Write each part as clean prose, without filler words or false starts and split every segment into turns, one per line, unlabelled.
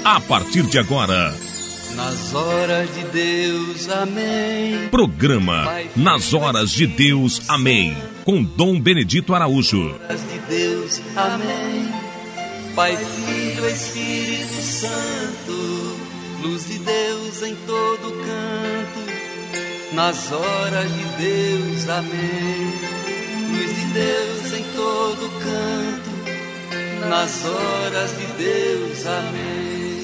a partir de agora.
Nas horas de Deus, amém.
Programa Nas Horas de Deus, amém. Com Dom Benedito Araújo.
Nas horas de Deus, amém. Pai, Filho, Espírito Santo, luz de Deus em todo canto. Nas horas de Deus, amém. Luz de Deus em todo canto. Nas horas de Deus, amém.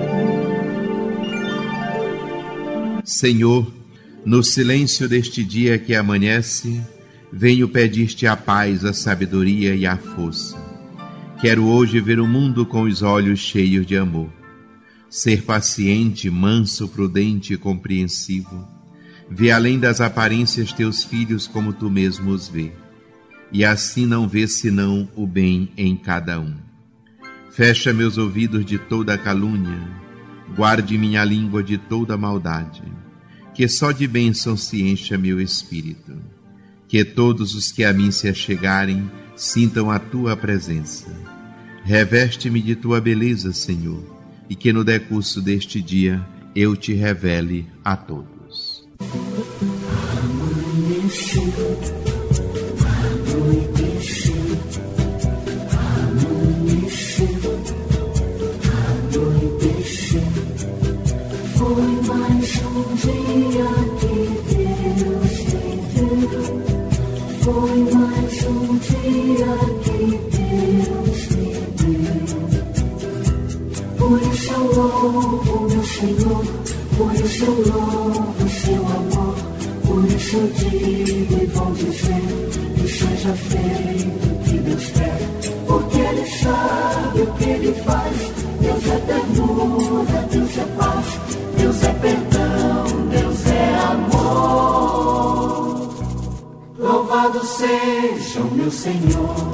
Senhor, no silêncio deste dia que amanhece, venho pedir-te a paz, a sabedoria e a força. Quero hoje ver o mundo com os olhos cheios de amor. Ser paciente, manso, prudente e compreensivo. Ver além das aparências teus filhos como tu mesmo os vê. E assim não vê senão o bem em cada um. Fecha meus ouvidos de toda calúnia. Guarde minha língua de toda maldade. Que só de bênção se encha meu espírito. Que todos os que a mim se achegarem sintam a tua presença. Reveste-me de tua beleza, Senhor, e que no decurso deste dia eu te revele a todos.
Foi mais um dia que Deus me deu. Foi mais um dia que Deus me deu. Por isso eu louvo meu Senhor, por isso eu louvo seu amor. Por isso eu digo e vou dizer que seja feito o que Deus quer, porque Ele sabe o que Ele faz. Deus é ternura, Deus é paz, Deus é perdão, Deus é amor. Louvado seja o meu Senhor.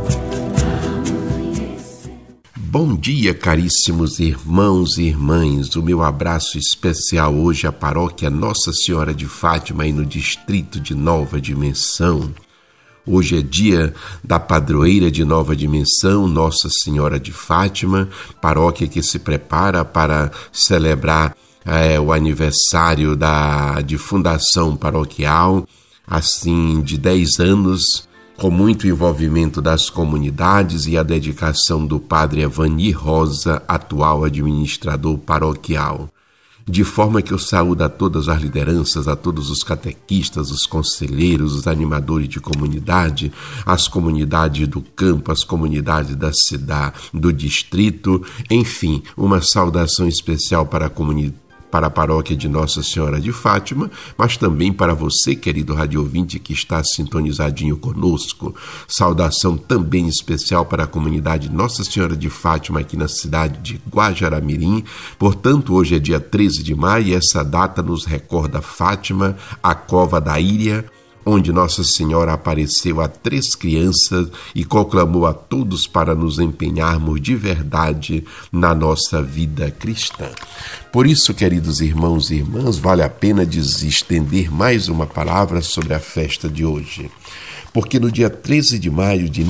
Bom dia, caríssimos irmãos e irmãs. O meu abraço especial hoje à paróquia Nossa Senhora de Fátima, aí no distrito de Nova Dimensão. Hoje é dia da padroeira de Nova Dimensão, Nossa Senhora de Fátima, paróquia que se prepara para celebrar o aniversário de fundação paroquial, assim, de 10 anos, com muito envolvimento das comunidades e a dedicação do padre Evani Rosa, atual administrador paroquial. De forma que eu saúdo a todas as lideranças, a todos os catequistas, os conselheiros, os animadores de comunidade, as comunidades do campo, as comunidades da cidade, do distrito, enfim, uma saudação especial para a comunidade, para a paróquia de Nossa Senhora de Fátima, mas também para você, querido rádio ouvinte, que está sintonizadinho conosco. Saudação também especial para a comunidade Nossa Senhora de Fátima, aqui na cidade de Guajará-Mirim. Portanto, hoje é dia 13 de maio e essa data nos recorda Fátima, a cova da Íria, onde Nossa Senhora apareceu a 3 crianças e conclamou a todos para nos empenharmos de verdade na nossa vida cristã. Por isso, queridos irmãos e irmãs, vale a pena estender mais uma palavra sobre a festa de hoje. Porque no dia 13 de maio de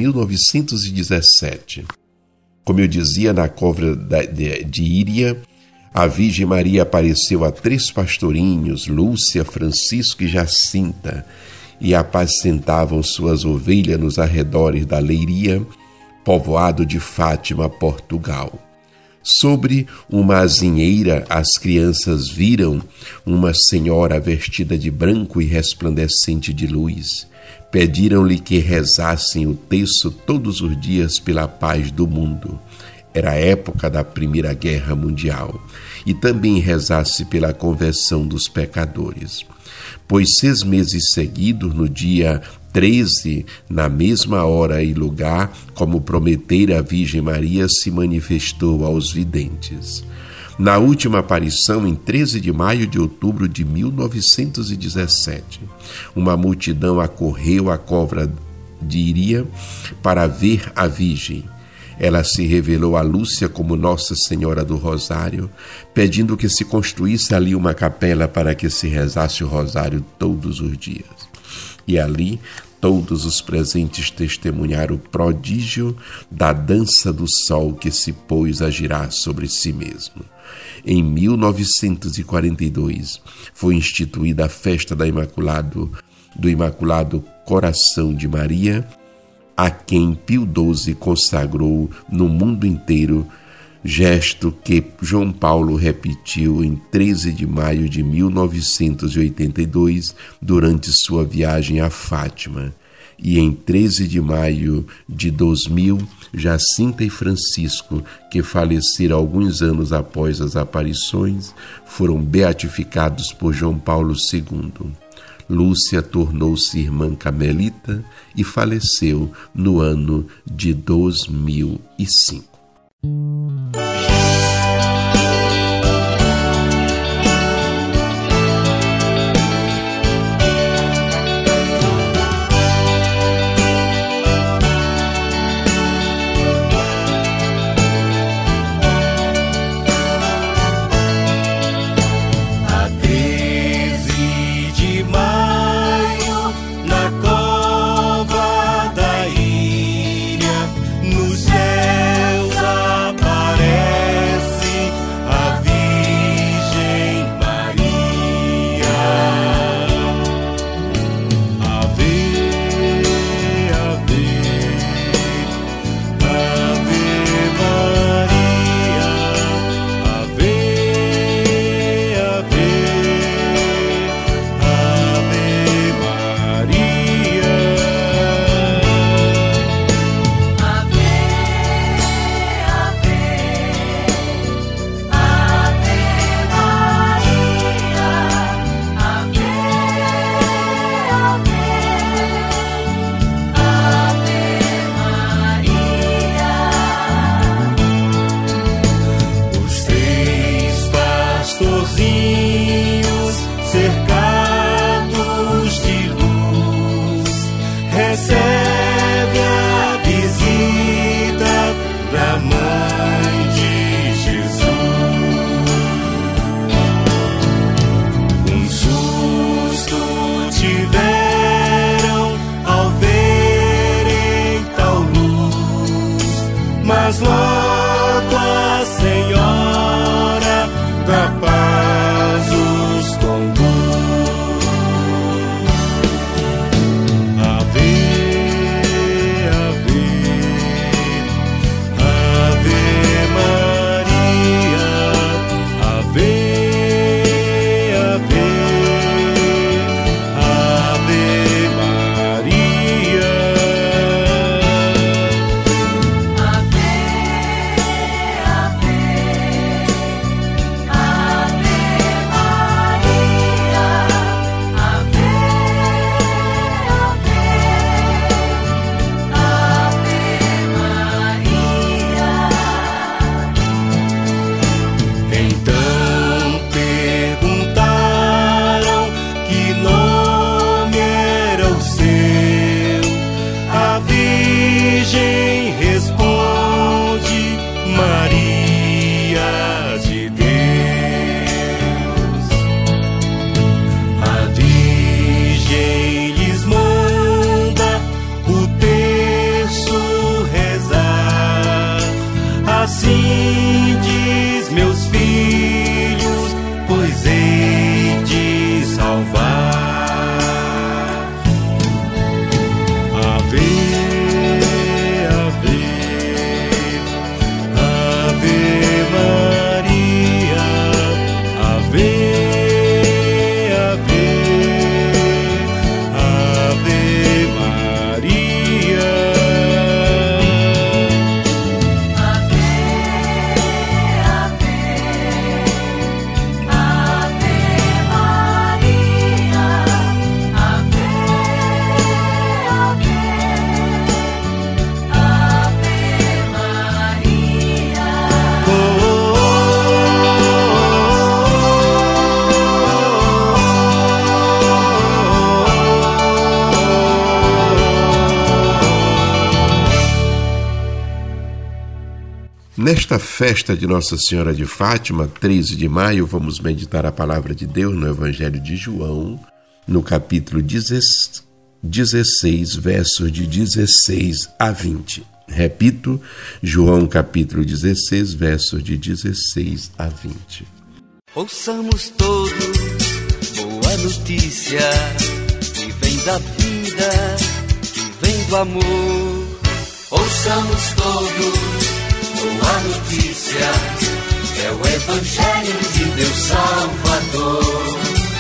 1917, como eu dizia, na cova de Íria, a Virgem Maria apareceu a 3 pastorinhos, Lúcia, Francisco e Jacinta, e apacentavam suas ovelhas nos arredores da Leiria, povoado de Fátima, Portugal. Sobre uma azinheira, as crianças viram uma senhora vestida de branco e resplandecente de luz. Pediram-lhe que rezassem o terço todos os dias pela paz do mundo. Era a época da Primeira Guerra Mundial. E também rezasse pela conversão dos pecadores. Pois 6 meses seguidos, no dia 13, na mesma hora e lugar, como prometera a Virgem Maria, se manifestou aos videntes. Na última aparição, em 13 de maio de outubro de 1917, uma multidão acorreu à cova de Íria para ver a Virgem. Ela se revelou a Lúcia como Nossa Senhora do Rosário, pedindo que se construísse ali uma capela para que se rezasse o rosário todos os dias. E ali todos os presentes testemunhar o prodígio da dança do sol que se pôs a girar sobre si mesmo. Em 1942, foi instituída a festa do Imaculado Coração de Maria, a quem Pio XII consagrou no mundo inteiro, gesto que João Paulo repetiu em 13 de maio de 1982, durante sua viagem a Fátima. E em 13 de maio de 2000, Jacinta e Francisco, que faleceram alguns anos após as aparições, foram beatificados por João Paulo II. Lúcia tornou-se irmã carmelita e faleceu no ano de 2005.
Mas logo a Senhora da Paz os conduz. Ave, ave, ave Maria, ave, ave, ave Maria. Assim diz meus filhos, pois hei de salvar. Ave, ave, ave Maria, ave, ave, ave Maria.
Nesta festa de Nossa Senhora de Fátima, 13 de maio, vamos meditar a palavra de Deus no Evangelho de João, no capítulo 16, versos de 16 a 20. Repito, João capítulo 16, versos de 16 a 20.
Ouçamos todos boa notícia, que vem da vida, que vem do amor. Ouçamos todos boa notícia, é o Evangelho de Deus Salvador.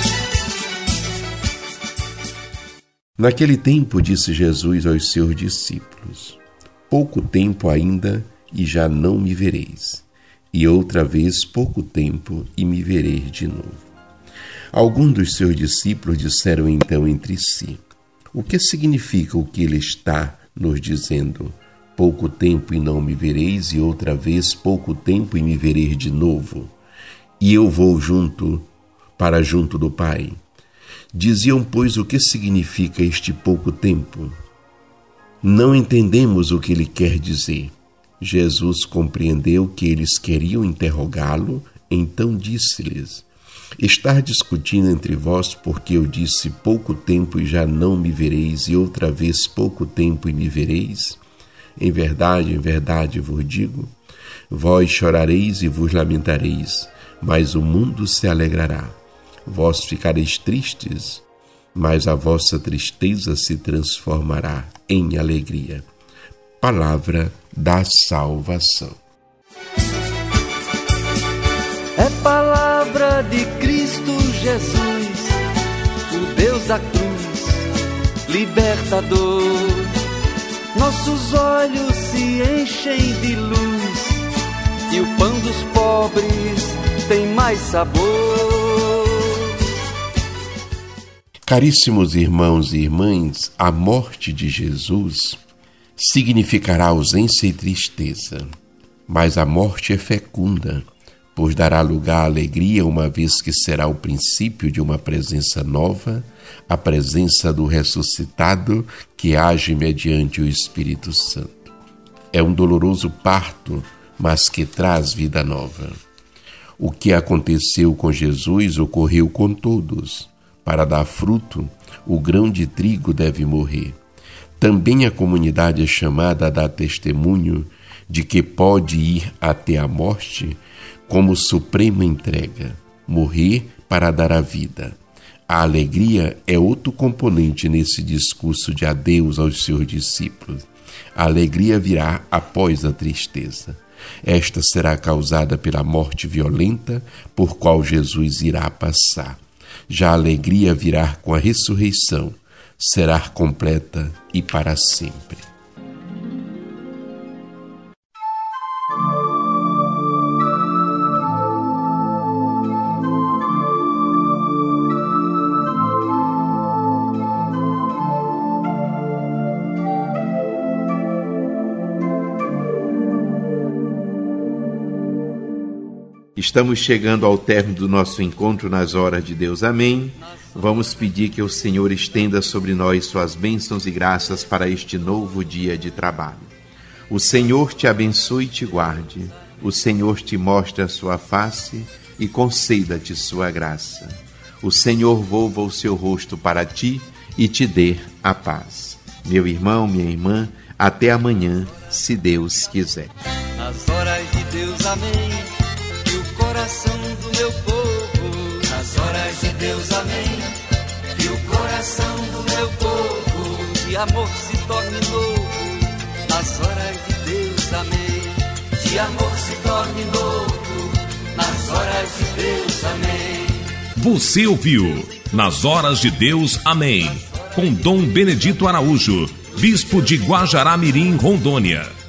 Naquele tempo disse Jesus aos seus discípulos: pouco tempo ainda e já não me vereis, e outra vez pouco tempo e me vereis de novo. Alguns dos seus discípulos disseram então entre si: o que significa o que ele está nos dizendo? Pouco tempo e não me vereis, e outra vez pouco tempo e me vereis de novo, e eu vou junto do Pai. Diziam, pois, o que significa este pouco tempo? Não entendemos o que ele quer dizer. Jesus compreendeu que eles queriam interrogá-lo, então disse-lhes: estar discutindo entre vós porque eu disse pouco tempo e já não me vereis, e outra vez pouco tempo e me vereis? Em verdade vos digo, vós chorareis e vos lamentareis, mas o mundo se alegrará. Vós ficareis tristes, mas a vossa tristeza se transformará em alegria. Palavra da salvação.
É palavra de Cristo Jesus, o Deus da cruz, libertador. Nossos olhos se enchem de luz e o pão dos pobres tem mais sabor.
Caríssimos irmãos e irmãs, a morte de Jesus significará ausência e tristeza, mas a morte é fecunda, pois dará lugar à alegria, uma vez que será o princípio de uma presença nova, a presença do ressuscitado que age mediante o Espírito Santo. É um doloroso parto, mas que traz vida nova. O que aconteceu com Jesus ocorreu com todos. Para dar fruto, o grão de trigo deve morrer. Também a comunidade é chamada a dar testemunho de que pode ir até a morte como suprema entrega, morrer para dar a vida. A alegria é outro componente nesse discurso de adeus aos seus discípulos. A alegria virá após a tristeza. Esta será causada pela morte violenta por qual Jesus irá passar. Já a alegria virá com a ressurreição, será completa e para sempre.
Estamos chegando ao término do nosso encontro nas horas de Deus. Amém. Vamos pedir que o Senhor estenda sobre nós suas bênçãos e graças para este novo dia de trabalho. O Senhor te abençoe e te guarde. O Senhor te mostre a sua face e conceda-te sua graça. O Senhor volva o seu rosto para ti e te dê a paz. Meu irmão, minha irmã, até amanhã, se Deus quiser.
Nas horas de Deus, amém. Coração do meu povo, nas horas de Deus, amém. Que o coração do meu povo de amor se torne novo, nas horas de Deus, amém. De amor se torne novo, nas horas de Deus, amém.
Você ouviu Nas Horas de Deus, amém, com Dom Benedito Araújo, bispo de Guajará-Mirim, Rondônia.